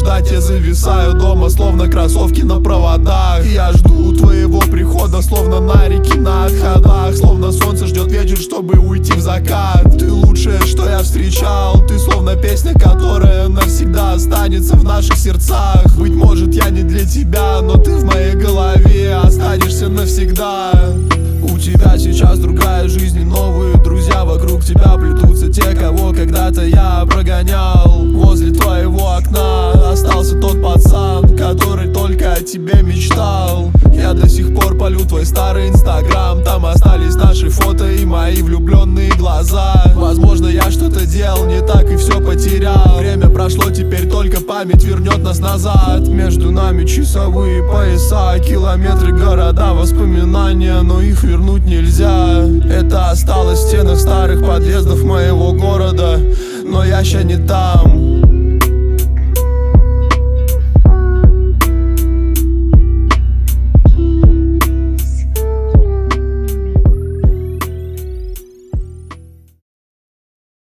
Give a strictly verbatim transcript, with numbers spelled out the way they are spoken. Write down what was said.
ждать, я зависаю дома, словно кроссовки на проводах. Я жду твоего прихода, словно на реке на отходах. Словно солнце ждет вечер, чтобы уйти в закат. Ты лучшее, что я встречал. Ты словно песня, которая навсегда останется в наших сердцах. Быть может, я не для тебя, но ты в моей голове останешься навсегда. У тебя сейчас другая жизнь и новые друзья. Вокруг тебя плетутся те, кого когда-то я прогонял. Возле твоего окна остался тот пацан, который только о тебе мечтал. Я до сих пор полю твой старый инстаграм. Там остались наши фото и мои влюбленные глаза. Возможно, я что-то делал не так и все потерял. Время прошло, теперь только память вернет нас назад. Между нами часовые пояса, километры, города, воспоминания, но их вернуть нельзя. Это осталось в стенах старых подъездов моего города, но я ща не там.